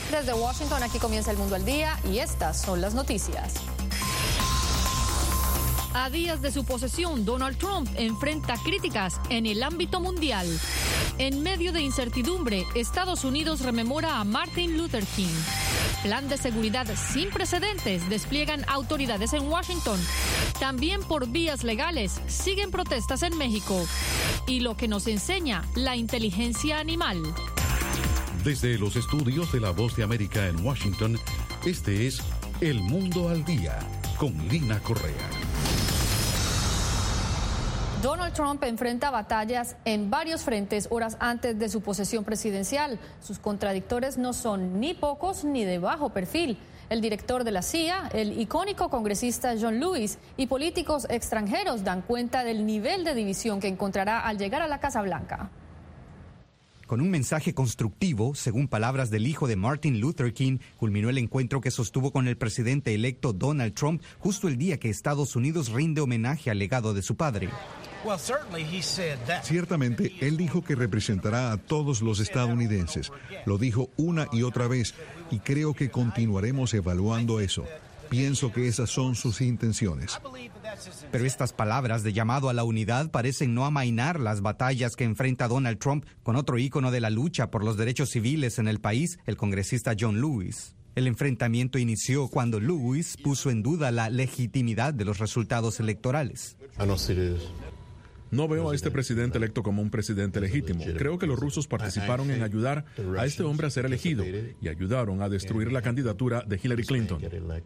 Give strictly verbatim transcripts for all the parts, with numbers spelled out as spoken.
Desde Washington, aquí comienza El Mundo al Día y estas son las noticias. A días de su posesión, Donald Trump enfrenta críticas en el ámbito mundial. En medio de incertidumbre, Estados Unidos rememora a Martin Luther King. Plan de seguridad sin precedentes despliegan autoridades en Washington. También por vías legales siguen protestas en México. Y lo que nos enseña la inteligencia animal. Desde los estudios de La Voz de América en Washington, este es El Mundo al Día con Lina Correa. Donald Trump enfrenta batallas en varios frentes horas antes de su posesión presidencial. Sus contradictores no son ni pocos ni de bajo perfil. El director de la C I A, el icónico congresista John Lewis y políticos extranjeros dan cuenta del nivel de división que encontrará al llegar a la Casa Blanca. Con un mensaje constructivo, según palabras del hijo de Martin Luther King, culminó el encuentro que sostuvo con el presidente electo Donald Trump justo el día que Estados Unidos rinde homenaje al legado de su padre. Ciertamente, él dijo que representará a todos los estadounidenses. Lo dijo una y otra vez y creo que continuaremos evaluando eso. Pienso que esas son sus intenciones. Pero estas palabras de llamado a la unidad parecen no amainar las batallas que enfrenta Donald Trump con otro ícono de la lucha por los derechos civiles en el país, el congresista John Lewis. El enfrentamiento inició cuando Lewis puso en duda la legitimidad de los resultados electorales. No veo a este presidente electo como un presidente legítimo. Creo que los rusos participaron en ayudar a este hombre a ser elegido y ayudaron a destruir la candidatura de Hillary Clinton.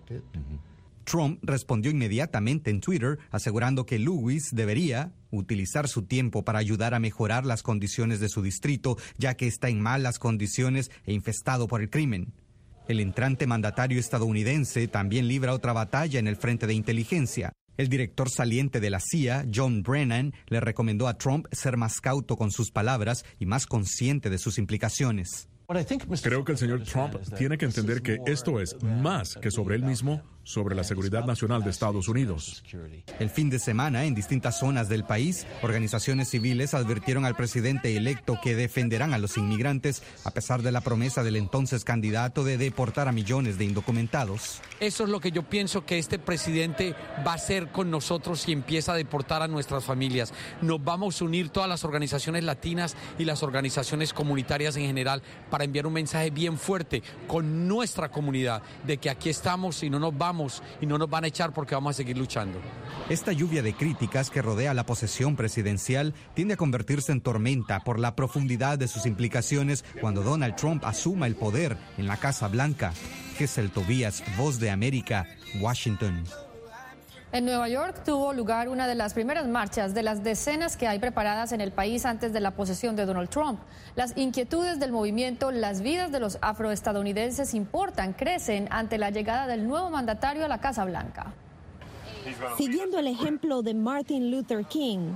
Trump respondió inmediatamente en Twitter asegurando que Lewis debería utilizar su tiempo para ayudar a mejorar las condiciones de su distrito, ya que está en malas condiciones e infestado por el crimen. El entrante mandatario estadounidense también libra otra batalla en el frente de inteligencia. El director saliente de la C I A, John Brennan, le recomendó a Trump ser más cauto con sus palabras y más consciente de sus implicaciones. Creo que el señor Trump tiene que entender que esto es más que sobre él mismo, sobre la seguridad nacional de Estados Unidos. El fin de semana, en distintas zonas del país, organizaciones civiles advirtieron al presidente electo que defenderán a los inmigrantes, a pesar de la promesa del entonces candidato de deportar a millones de indocumentados. Eso es lo que yo pienso que este presidente va a hacer con nosotros si empieza a deportar a nuestras familias. Nos vamos a unir todas las organizaciones latinas y las organizaciones comunitarias en general para enviar un mensaje bien fuerte con nuestra comunidad de que aquí estamos y no nos vamos y no nos van a echar porque vamos a seguir luchando. Esta lluvia de críticas que rodea la posesión presidencial tiende a convertirse en tormenta por la profundidad de sus implicaciones cuando Donald Trump asuma el poder en la Casa Blanca. Gesell Tobías, Voz de América, Washington. En Nueva York tuvo lugar una de las primeras marchas de las decenas que hay preparadas en el país antes de la posesión de Donald Trump. Las inquietudes del movimiento Las vidas de los afroestadounidenses importan, crecen ante la llegada del nuevo mandatario a la Casa Blanca. Siguiendo el ejemplo de Martin Luther King,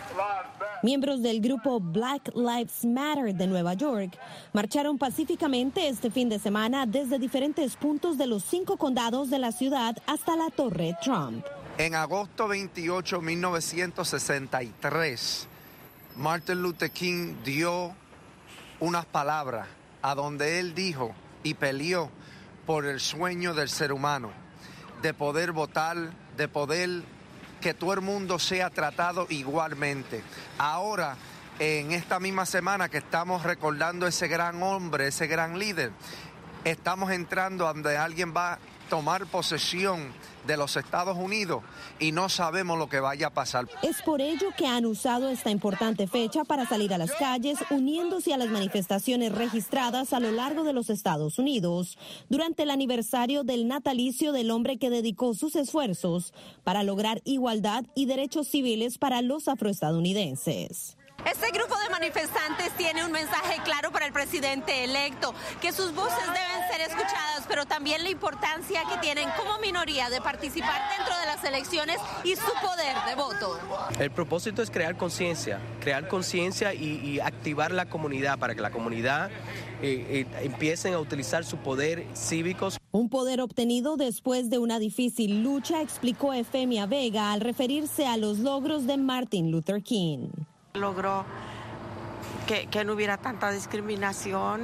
miembros del grupo Black Lives Matter de Nueva York marcharon pacíficamente este fin de semana desde diferentes puntos de los cinco condados de la ciudad hasta la Torre Trump. En agosto veintiocho de mil novecientos sesenta y tres, Martin Luther King dio unas palabras a donde él dijo y peleó por el sueño del ser humano, de poder votar, de poder que todo el mundo sea tratado igualmente. Ahora, en esta misma semana que estamos recordando ese gran hombre, ese gran líder, estamos entrando donde alguien va a tomar posesión de los Estados Unidos y no sabemos lo que vaya a pasar. Es por ello que han usado esta importante fecha para salir a las calles, uniéndose a las manifestaciones registradas a lo largo de los Estados Unidos durante el aniversario del natalicio del hombre que dedicó sus esfuerzos para lograr igualdad y derechos civiles para los afroestadounidenses. Este grupo de manifestantes tiene un mensaje claro para el presidente electo, que sus voces deben ser escuchadas, pero también la importancia que tienen como minoría de participar dentro de las elecciones y su poder de voto. El propósito es crear conciencia, crear conciencia y, y activar la comunidad para que la comunidad eh, eh, empiecen a utilizar su poder cívico. Un poder obtenido después de una difícil lucha, explicó Efemia Vega al referirse a los logros de Martin Luther King. Logró que, que no hubiera tanta discriminación,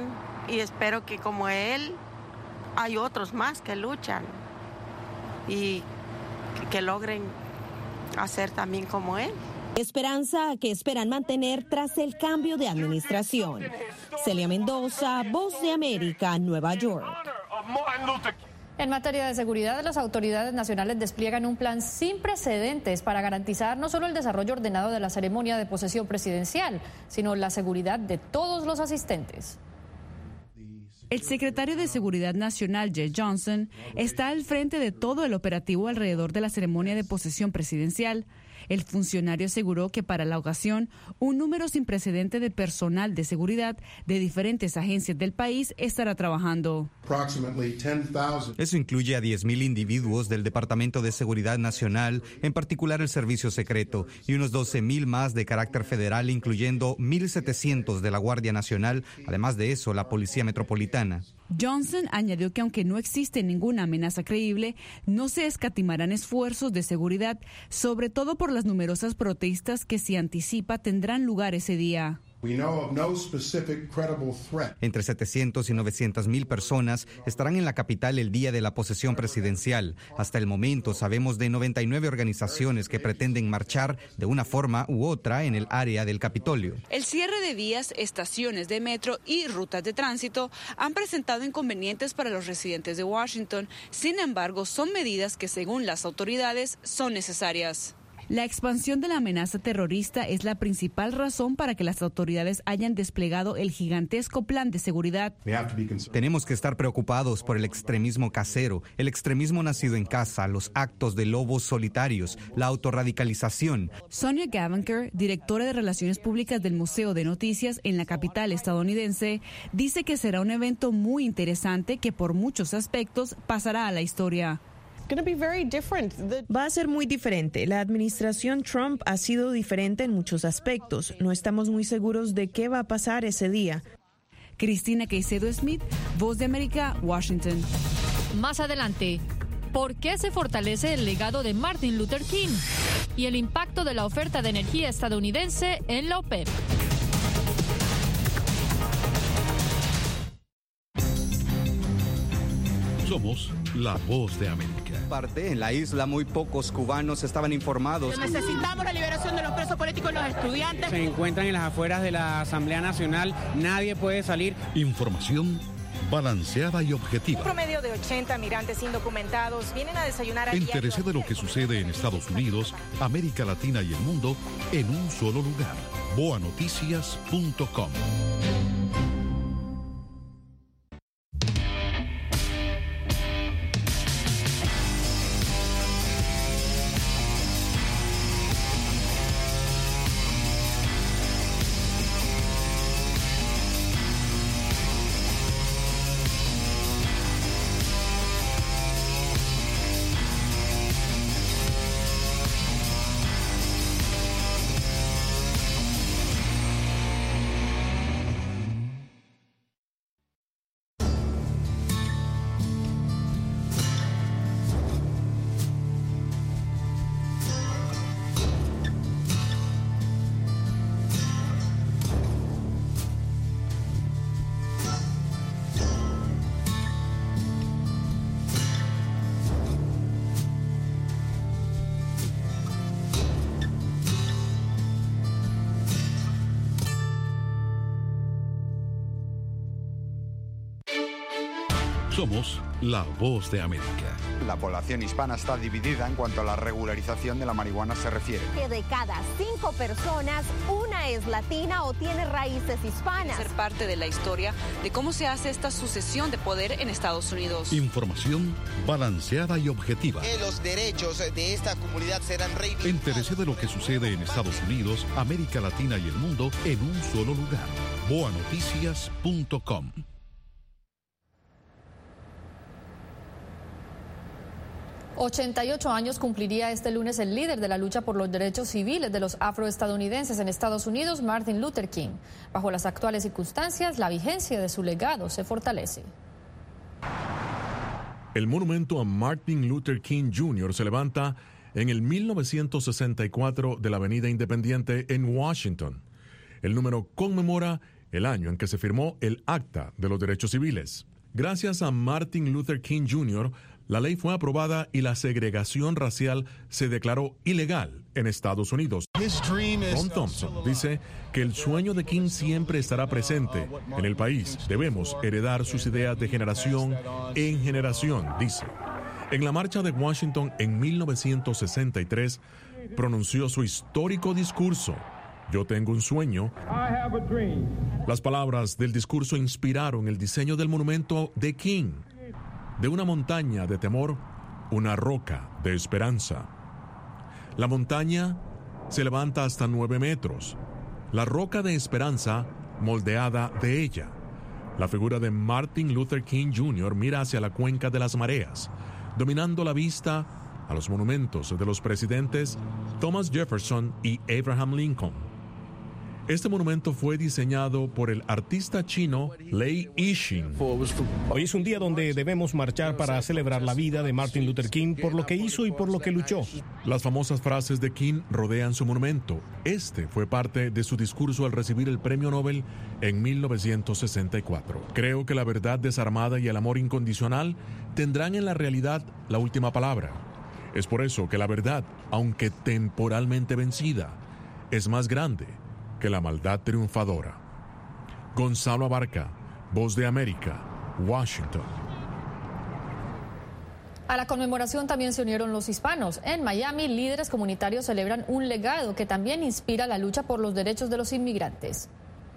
y espero que como él hay otros más que luchan y que, que logren hacer también como él. Esperanza que esperan mantener tras el cambio de administración. Celia Mendoza, Voz de América, Nueva York. En materia de seguridad, las autoridades nacionales despliegan un plan sin precedentes para garantizar no solo el desarrollo ordenado de la ceremonia de posesión presidencial, sino la seguridad de todos los asistentes. El secretario de Seguridad Nacional, Jeh Johnson, está al frente de todo el operativo alrededor de la ceremonia de posesión presidencial. El funcionario aseguró que para la ocasión, un número sin precedente de personal de seguridad de diferentes agencias del país estará trabajando. Eso incluye a diez mil individuos del Departamento de Seguridad Nacional, en particular el Servicio Secreto, y unos doce mil más de carácter federal, incluyendo mil setecientos de la Guardia Nacional, además de eso, la Policía Metropolitana. Johnson añadió que aunque no existe ninguna amenaza creíble, no se escatimarán esfuerzos de seguridad, sobre todo por las numerosas protestas que se anticipa tendrán lugar ese día. Entre setecientos y novecientas mil personas estarán en la capital el día de la posesión presidencial. Hasta el momento sabemos de noventa y nueve organizaciones que pretenden marchar de una forma u otra en el área del Capitolio. El cierre de vías, estaciones de metro y rutas de tránsito han presentado inconvenientes para los residentes de Washington. Sin embargo, son medidas que, según las autoridades, son necesarias. La expansión de la amenaza terrorista es la principal razón para que las autoridades hayan desplegado el gigantesco plan de seguridad. Tenemos que estar preocupados por el extremismo casero, el extremismo nacido en casa, los actos de lobos solitarios, la autorradicalización. Sonia Gavanker, directora de Relaciones Públicas del Museo de Noticias en la capital estadounidense, dice que será un evento muy interesante que por muchos aspectos pasará a la historia. Va a ser muy diferente. La administración Trump ha sido diferente en muchos aspectos. No estamos muy seguros de qué va a pasar ese día. Cristina Caicedo Smith, Voz de América, Washington. Más adelante, ¿por qué se fortalece el legado de Martin Luther King? Y el impacto de la oferta de energía estadounidense en la OPEP. Somos la Voz de América. Parte en la isla, muy pocos cubanos estaban informados. Necesitamos la liberación de los presos políticos y los estudiantes. Se encuentran en las afueras de la Asamblea Nacional. Nadie puede salir. Información balanceada y objetiva. Un promedio de ochenta migrantes indocumentados vienen a desayunar a Entérese de lo que sucede en Estados Unidos, América Latina y el mundo en un solo lugar. boa noticias punto com. Somos la Voz de América. La población hispana está dividida en cuanto a la regularización de la marihuana se refiere. Que de cada cinco personas, una es latina o tiene raíces hispanas. Ser parte de la historia de cómo se hace esta sucesión de poder en Estados Unidos. Información balanceada y objetiva. Que los derechos de esta comunidad serán reivindicados. Entérese de lo que sucede en Estados Unidos, América Latina y el mundo en un solo lugar. boa noticias punto com. ochenta y ocho años cumpliría este lunes el líder de la lucha por los derechos civiles de los afroestadounidenses en Estados Unidos, Martin Luther King. Bajo las actuales circunstancias, la vigencia de su legado se fortalece. El monumento a Martin Luther King junior se levanta en el mil novecientos sesenta y cuatro de la Avenida Independiente en Washington. El número conmemora el año en que se firmó el Acta de los Derechos Civiles. Gracias a Martin Luther King junior, la ley fue aprobada y la segregación racial se declaró ilegal en Estados Unidos. Ron Thompson dice que el sueño de King siempre estará presente en el país. Debemos heredar sus ideas de generación en generación, dice. En la marcha de Washington en mil novecientos sesenta y tres, pronunció su histórico discurso, Yo tengo un sueño. Las palabras del discurso inspiraron el diseño del monumento de King. De una montaña de temor, una roca de esperanza. La montaña se levanta hasta nueve metros. La roca de esperanza moldeada de ella. La figura de Martin Luther King junior mira hacia la cuenca de las mareas, dominando la vista a los monumentos de los presidentes Thomas Jefferson y Abraham Lincoln. Este monumento fue diseñado por el artista chino Lei Yixin. Hoy es un día donde debemos marchar para celebrar la vida de Martin Luther King por lo que hizo y por lo que luchó. Las famosas frases de King rodean su monumento. Este fue parte de su discurso al recibir el Premio Nobel en mil novecientos sesenta y cuatro. Creo que la verdad desarmada y el amor incondicional tendrán en la realidad la última palabra. Es por eso que la verdad, aunque temporalmente vencida, es más grande que la maldad triunfadora. Gonzalo Abarca, Voz de América, Washington. A la conmemoración también se unieron los hispanos. En Miami, líderes comunitarios celebran un legado que también inspira la lucha por los derechos de los inmigrantes.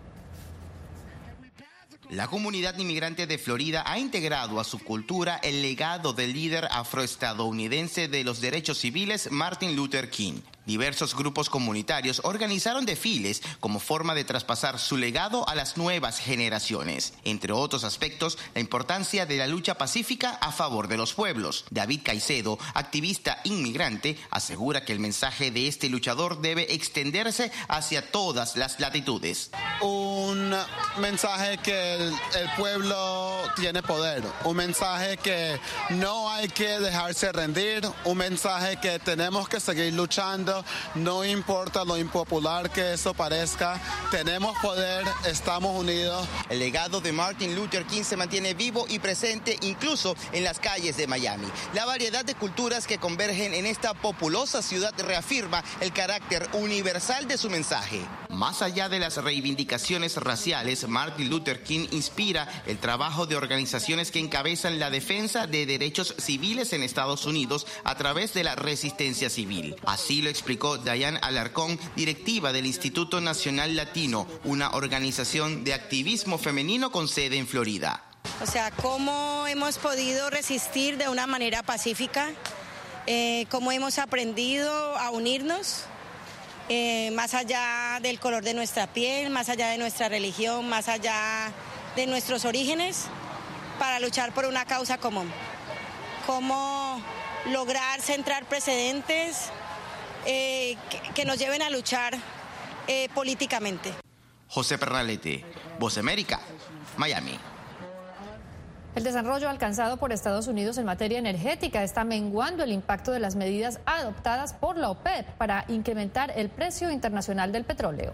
La comunidad inmigrante de Florida ha integrado a su cultura el legado del líder afroestadounidense de los derechos civiles, Martin Luther King. Diversos grupos comunitarios organizaron desfiles como forma de traspasar su legado a las nuevas generaciones. Entre otros aspectos, la importancia de la lucha pacífica a favor de los pueblos. David Caicedo, activista inmigrante, asegura que el mensaje de este luchador debe extenderse hacia todas las latitudes. Un mensaje que el, el pueblo tiene poder, un mensaje que no hay que dejarse rendir, un mensaje que tenemos que seguir luchando. No importa lo impopular que eso parezca, tenemos poder, estamos unidos. El legado de Martin Luther King se mantiene vivo y presente incluso en las calles de Miami. La variedad de culturas que convergen en esta populosa ciudad reafirma el carácter universal de su mensaje. Más allá de las reivindicaciones raciales, Martin Luther King inspira el trabajo de organizaciones que encabezan la defensa de derechos civiles en Estados Unidos a través de la resistencia civil. Así lo explicó Dayan Alarcón, directiva del Instituto Nacional Latino, una organización de activismo femenino con sede en Florida. O sea, cómo hemos podido resistir de una manera pacífica, eh, cómo hemos aprendido a unirnos, eh, más allá del color de nuestra piel, más allá de nuestra religión, más allá de nuestros orígenes, para luchar por una causa común. Cómo lograr centrar precedentes Eh, que, que nos lleven a luchar eh, políticamente. José Pernalete, Voz de América, Miami. El desarrollo alcanzado por Estados Unidos en materia energética está menguando el impacto de las medidas adoptadas por la OPEP para incrementar el precio internacional del petróleo.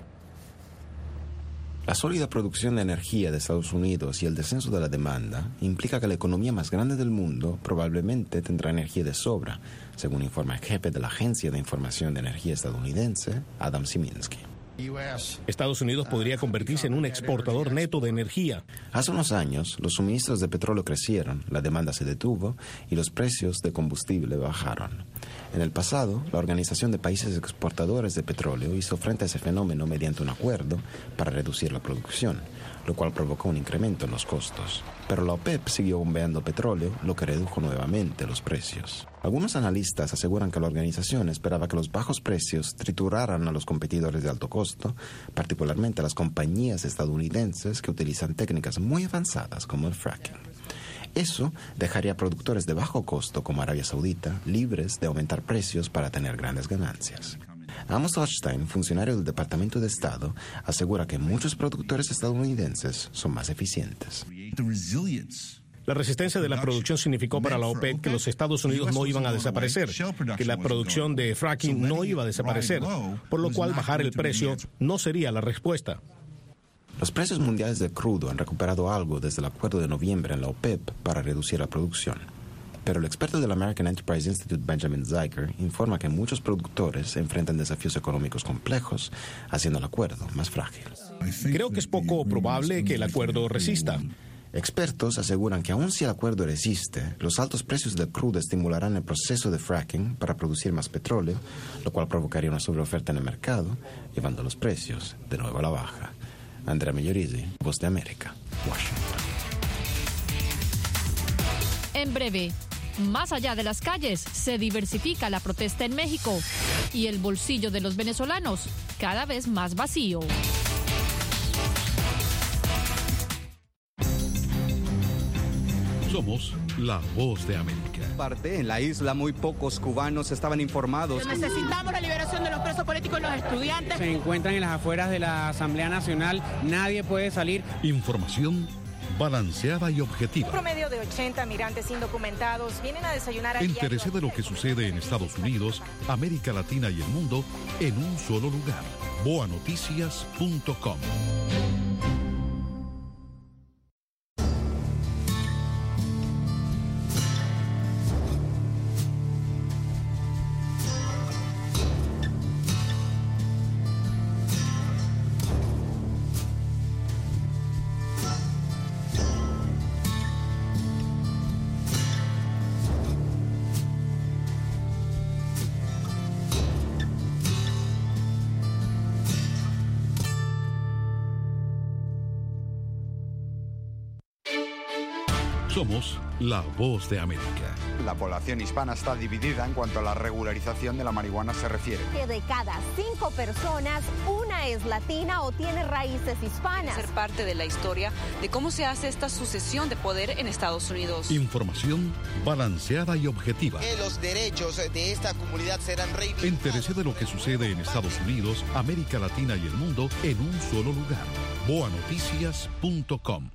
La sólida producción de energía de Estados Unidos y el descenso de la demanda implica que la economía más grande del mundo probablemente tendrá energía de sobra, según informa el jefe de la Agencia de Información de Energía estadounidense, Adam Szyminski. Estados Unidos podría convertirse en un exportador neto de energía. Hace unos años, los suministros de petróleo crecieron, la demanda se detuvo y los precios de combustible bajaron. En el pasado, la Organización de Países Exportadores de Petróleo hizo frente a ese fenómeno mediante un acuerdo para reducir la producción, lo cual provocó un incremento en los costos. Pero la OPEP siguió bombeando petróleo, lo que redujo nuevamente los precios. Algunos analistas aseguran que la organización esperaba que los bajos precios trituraran a los competidores de alto costo, particularmente a las compañías estadounidenses que utilizan técnicas muy avanzadas como el fracking. Eso dejaría a productores de bajo costo como Arabia Saudita libres de aumentar precios para tener grandes ganancias. Amos Hochstein, funcionario del Departamento de Estado, asegura que muchos productores estadounidenses son más eficientes. La resistencia de la producción significó para la OPEP que los Estados Unidos no iban a desaparecer, que la producción de fracking no iba a desaparecer, por lo cual bajar el precio no sería la respuesta. Los precios mundiales del crudo han recuperado algo desde el acuerdo de noviembre en la OPEP para reducir la producción. Pero el experto del American Enterprise Institute, Benjamin Zeiger, informa que muchos productores enfrentan desafíos económicos complejos, haciendo el acuerdo más frágil. Creo que es poco probable que el acuerdo resista. Expertos aseguran que aun si el acuerdo resiste, los altos precios del crudo estimularán el proceso de fracking para producir más petróleo, lo cual provocaría una sobreoferta en el mercado, llevando los precios de nuevo a la baja. Andrea Migliorisi, Voz de América, Washington. En breve, más allá de las calles, se diversifica la protesta en México y el bolsillo de los venezolanos cada vez más vacío. Somos la Voz de América. Parte en la isla muy pocos cubanos estaban informados. Necesitamos la liberación de los presos políticos y los estudiantes. Se encuentran en las afueras de la Asamblea Nacional, nadie puede salir. Información balanceada y objetiva. Un promedio de ochenta migrantes indocumentados vienen a desayunar al Entérese de lo que sucede en Estados Unidos, América Latina y el mundo en un solo lugar. boa noticias punto com. Somos la Voz de América. La población hispana está dividida en cuanto a la regularización de la marihuana se refiere. Que de cada cinco personas, una es latina o tiene raíces hispanas. Ser parte de la historia de cómo se hace esta sucesión de poder en Estados Unidos. Información balanceada y objetiva. Que los derechos de esta comunidad serán reivindicados. Entérese de lo que sucede en Estados Unidos, América Latina y el mundo en un solo lugar. boa noticias punto com.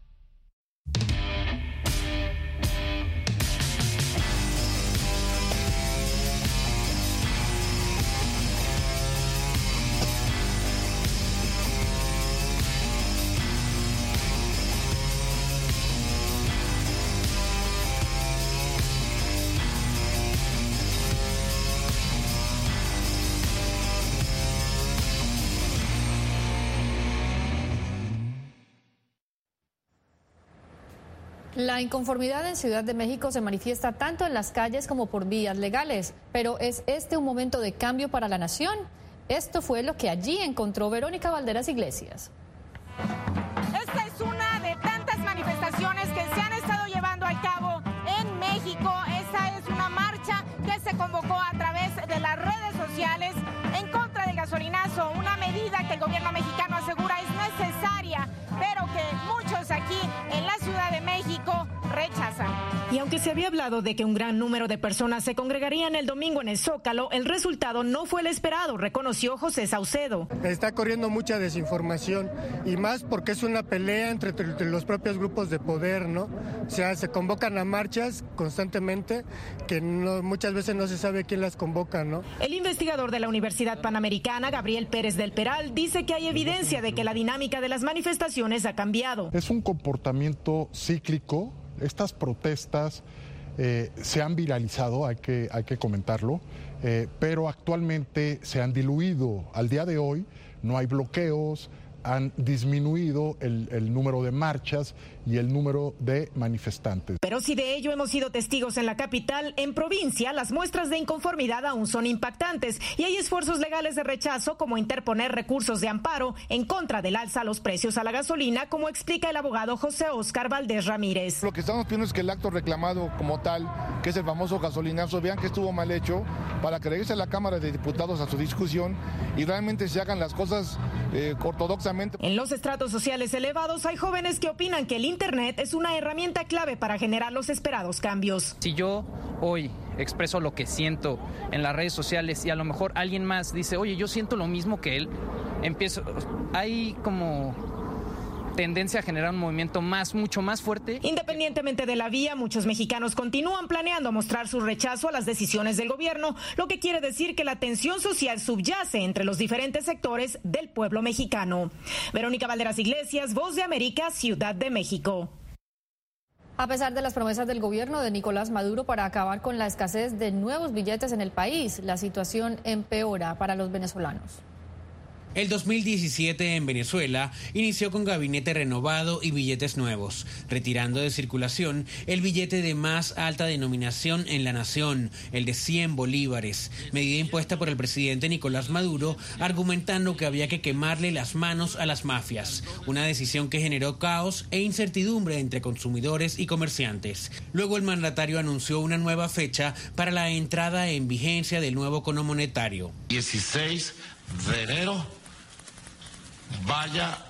La inconformidad en Ciudad de México se manifiesta tanto en las calles como por vías legales, pero ¿es este un momento de cambio para la nación? Esto fue lo que allí encontró Verónica Valderas Iglesias. Esta es una de tantas manifestaciones que se han estado llevando a cabo en México. Esta es una marcha que se convocó a través de las redes sociales en contra del gasolinazo, una medida que el gobierno mexicano asegura es necesaria, pero que muchos aquí en la Ciudad de México rechazan. Y aunque se había hablado de que un gran número de personas se congregarían el domingo en el Zócalo, el resultado no fue el esperado, reconoció José Saucedo. Está corriendo mucha desinformación y más porque es una pelea entre, entre los propios grupos de poder, ¿no? O sea, se convocan a marchas constantemente que no, muchas veces no se sabe quién las convoca, ¿no? El investigador de la Universidad Panamericana, Gabriel Pérez del Peral, dice que hay evidencia de que la dinámica de las manifestaciones ha cambiado. Es un comportamiento cíclico. Estas protestas eh, se han viralizado, hay que, hay que comentarlo, eh, pero actualmente se han diluido. Al día de hoy no hay bloqueos, han disminuido el, el número de marchas y el número de manifestantes. Pero si de ello hemos sido testigos en la capital, en provincia las muestras de inconformidad aún son impactantes y hay esfuerzos legales de rechazo como interponer recursos de amparo en contra del alza a los precios a la gasolina, como explica el abogado José Óscar Valdés Ramírez. Lo que estamos pidiendo es que el acto reclamado como tal, que es el famoso gasolinazo, vean que estuvo mal hecho para que regrese a la Cámara de Diputados a su discusión y realmente se hagan las cosas eh, ortodoxamente. En los estratos sociales elevados hay jóvenes que opinan que el Internet es una herramienta clave para generar los esperados cambios. Si yo hoy expreso lo que siento en las redes sociales y a lo mejor alguien más dice, oye, yo siento lo mismo que él, empiezo, hay como tendencia a generar un movimiento más, mucho más fuerte. Independientemente de la vía, muchos mexicanos continúan planeando mostrar su rechazo a las decisiones del gobierno, lo que quiere decir que la tensión social subyace entre los diferentes sectores del pueblo mexicano. Verónica Valderas Iglesias, Voz de América, Ciudad de México. A pesar de las promesas del gobierno de Nicolás Maduro para acabar con la escasez de nuevos billetes en el país, la situación empeora para los venezolanos. El dos mil diecisiete en Venezuela inició con gabinete renovado y billetes nuevos, retirando de circulación el billete de más alta denominación en la nación, el de cien bolívares, medida impuesta por el presidente Nicolás Maduro, argumentando que había que quemarle las manos a las mafias, una decisión que generó caos e incertidumbre entre consumidores y comerciantes. Luego el mandatario anunció una nueva fecha para la entrada en vigencia del nuevo cono monetario. dieciséis de enero. Vaya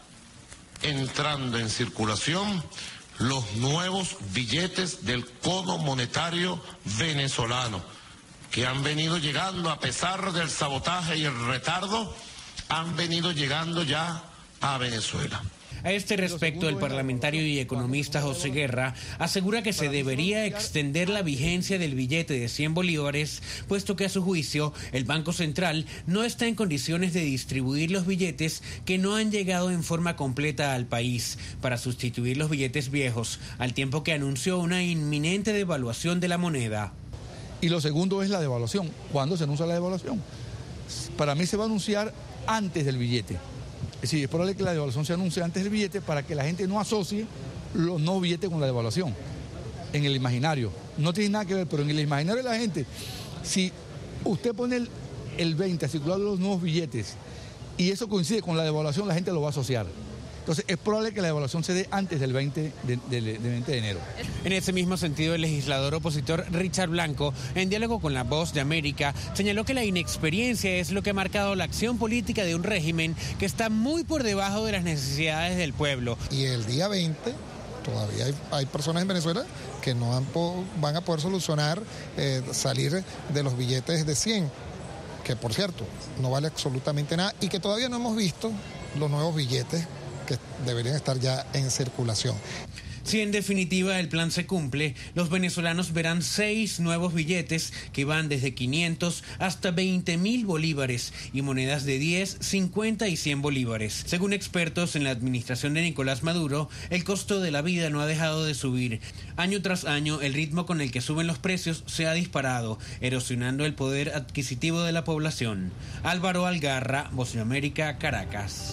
entrando en circulación los nuevos billetes del cono monetario venezolano, que han venido llegando a pesar del sabotaje y el retardo, han venido llegando ya a Venezuela. A este respecto, el parlamentario y economista José Guerra asegura que se debería extender la vigencia del billete de cien bolívares, puesto que a su juicio el Banco Central no está en condiciones de distribuir los billetes que no han llegado en forma completa al país para sustituir los billetes viejos, al tiempo que anunció una inminente devaluación de la moneda. Y lo segundo es la devaluación. ¿Cuándo se anuncia la devaluación? Para mí se va a anunciar antes del billete. Es decir, es probable que la devaluación se anuncie antes del billete para que la gente no asocie los no billetes con la devaluación. En el imaginario. No tiene nada que ver, pero en el imaginario de la gente, si usted pone el, el veinte a circular los nuevos billetes y eso coincide con la devaluación, la gente lo va a asociar. Entonces, es probable que la devaluación se dé antes del veinte de, de, de, de veinte de enero. En ese mismo sentido, el legislador opositor Richard Blanco, en diálogo con La Voz de América, señaló que la inexperiencia es lo que ha marcado la acción política de un régimen que está muy por debajo de las necesidades del pueblo. Y el día veinte, todavía hay, hay personas en Venezuela que no han po- van a poder solucionar eh, salir de los billetes de cien, que por cierto, no vale absolutamente nada, y que todavía no hemos visto los nuevos billetes que deberían estar ya en circulación. Si en definitiva el plan se cumple, los venezolanos verán seis nuevos billetes que van desde quinientos hasta veinte mil bolívares y monedas de diez, cincuenta y cien bolívares. Según expertos en la administración de Nicolás Maduro, el costo de la vida no ha dejado de subir. Año tras año, el ritmo con el que suben los precios se ha disparado, erosionando el poder adquisitivo de la población. Álvaro Algarra, Voz de América, Caracas.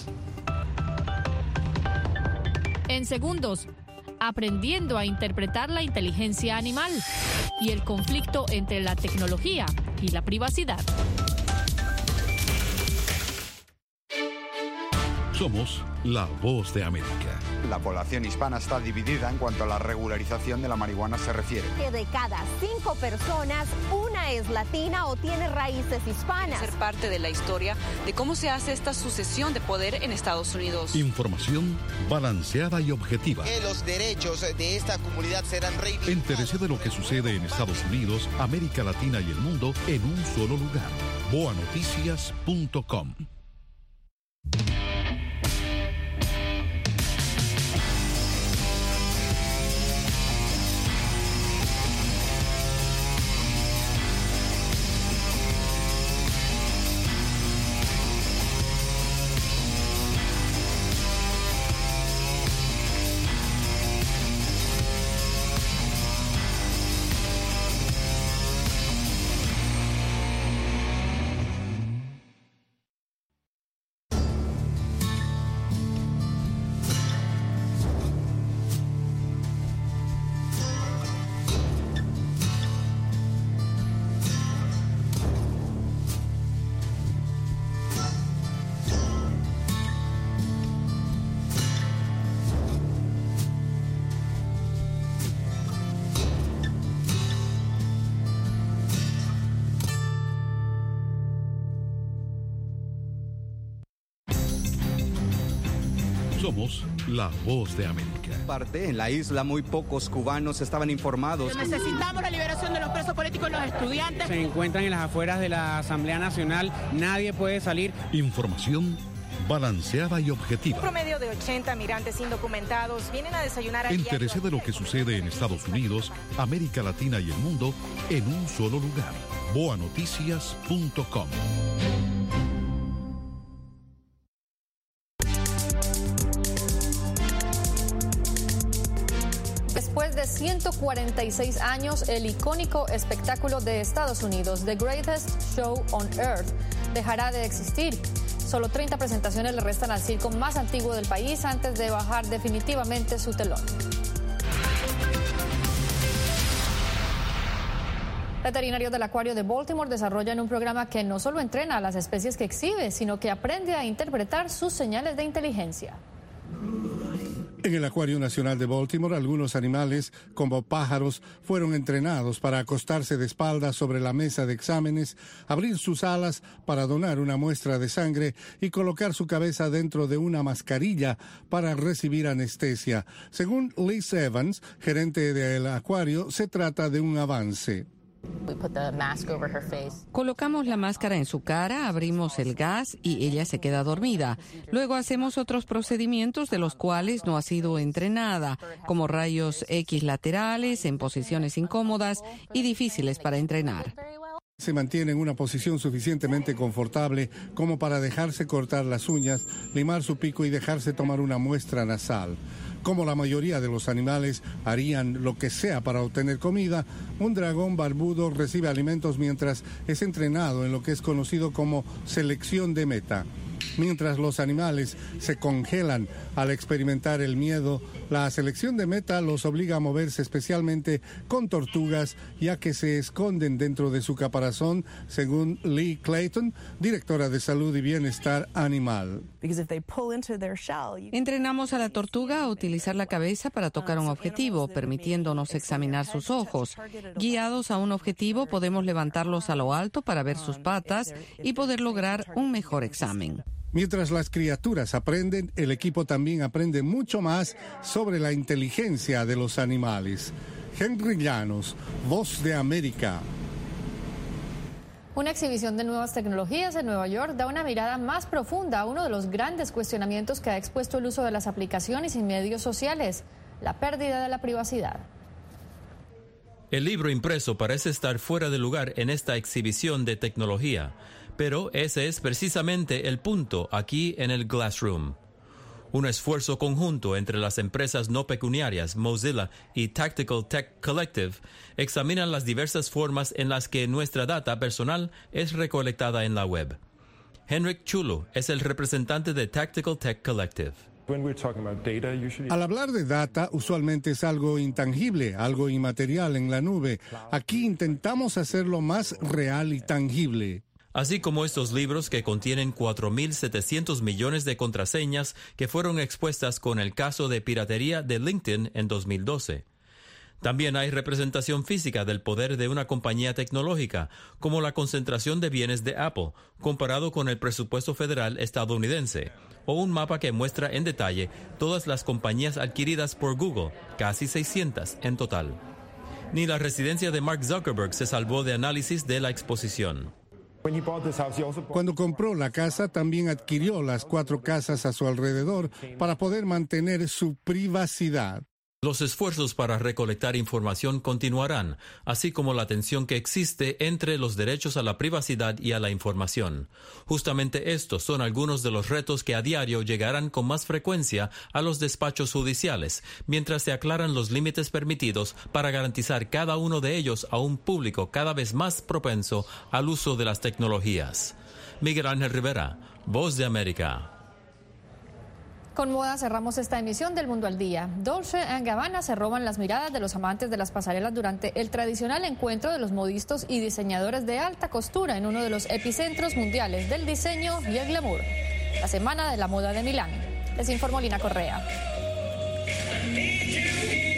En segundos, aprendiendo a interpretar la inteligencia animal y el conflicto entre la tecnología y la privacidad. Somos la Voz de América. La población hispana está dividida en cuanto a la regularización de la marihuana se refiere. Que de cada cinco personas, una es latina o tiene raíces hispanas. Ser parte de la historia de cómo se hace esta sucesión de poder en Estados Unidos. Información balanceada y objetiva. Que los derechos de esta comunidad serán reivindicados. Entérese de lo que sucede en Estados Unidos, América Latina y el mundo en un solo lugar. boa noticias punto com. Somos la Voz de América. Parte en la isla muy pocos cubanos estaban informados. Necesitamos la liberación de los presos políticos y los estudiantes. Se encuentran en las afueras de la Asamblea Nacional, nadie puede salir. Información balanceada y objetiva. Un promedio de ochenta migrantes indocumentados vienen a desayunar a Entérese de lo que sucede en Estados Unidos, América Latina y el mundo en un solo lugar. boa noticias punto com. Después de ciento cuarenta y seis años, el icónico espectáculo de Estados Unidos, The Greatest Show on Earth, dejará de existir. Solo treinta presentaciones le restan al circo más antiguo del país antes de bajar definitivamente su telón. Veterinarios del Acuario de Baltimore desarrollan un programa que no solo entrena a las especies que exhibe, sino que aprende a interpretar sus señales de inteligencia. En el Acuario Nacional de Baltimore, algunos animales, como pájaros, fueron entrenados para acostarse de espaldas sobre la mesa de exámenes, abrir sus alas para donar una muestra de sangre y colocar su cabeza dentro de una mascarilla para recibir anestesia. Según Liz Evans, gerente del acuario, se trata de un avance. Colocamos la máscara en su cara, abrimos el gas y ella se queda dormida. Luego hacemos otros procedimientos de los cuales no ha sido entrenada, como rayos X laterales en posiciones incómodas y difíciles para entrenar. Se mantiene en una posición suficientemente confortable como para dejarse cortar las uñas, limar su pico y dejarse tomar una muestra nasal. Como la mayoría de los animales harían lo que sea para obtener comida, un dragón barbudo recibe alimentos mientras es entrenado en lo que es conocido como selección de meta. Mientras los animales se congelan al experimentar el miedo, la selección de meta los obliga a moverse, especialmente con tortugas, ya que se esconden dentro de su caparazón, según Lee Clayton, directora de Salud y Bienestar Animal. Entrenamos a la tortuga a utilizar la cabeza para tocar un objetivo, permitiéndonos examinar sus ojos. Guiados a un objetivo, podemos levantarlos a lo alto para ver sus patas y poder lograr un mejor examen. Mientras las criaturas aprenden, el equipo también aprende mucho más sobre la inteligencia de los animales. Henry Llanos, Voz de América. Una exhibición de nuevas tecnologías en Nueva York da una mirada más profunda a uno de los grandes cuestionamientos que ha expuesto el uso de las aplicaciones y medios sociales, la pérdida de la privacidad. El libro impreso parece estar fuera de lugar en esta exhibición de tecnología, pero ese es precisamente el punto aquí en el Glassroom. Un esfuerzo conjunto entre las empresas no pecuniarias Mozilla y Tactical Tech Collective examinan las diversas formas en las que nuestra data personal es recolectada en la web. Henrik Chulo es el representante de Tactical Tech Collective. Al hablar de data, usualmente es algo intangible, algo inmaterial en la nube. Aquí intentamos hacerlo más real y tangible. Así como estos libros que contienen cuatro mil setecientos millones de contraseñas que fueron expuestas con el caso de piratería de LinkedIn en dos mil doce. También hay representación física del poder de una compañía tecnológica, como la concentración de bienes de Apple, comparado con el presupuesto federal estadounidense, o un mapa que muestra en detalle todas las compañías adquiridas por Google, casi seiscientas en total. Ni la residencia de Mark Zuckerberg se salvó de análisis de la exposición. Cuando compró la casa, también adquirió las cuatro casas a su alrededor para poder mantener su privacidad. Los esfuerzos para recolectar información continuarán, así como la tensión que existe entre los derechos a la privacidad y a la información. Justamente estos son algunos de los retos que a diario llegarán con más frecuencia a los despachos judiciales, mientras se aclaran los límites permitidos para garantizar cada uno de ellos a un público cada vez más propenso al uso de las tecnologías. Miguel Ángel Rivera, Voz de América. Con moda cerramos esta emisión del Mundo al Día. Dolce and Gabbana se roban las miradas de los amantes de las pasarelas durante el tradicional encuentro de los modistas y diseñadores de alta costura en uno de los epicentros mundiales del diseño y el glamour, la Semana de la Moda de Milán. Les informó Lina Correa.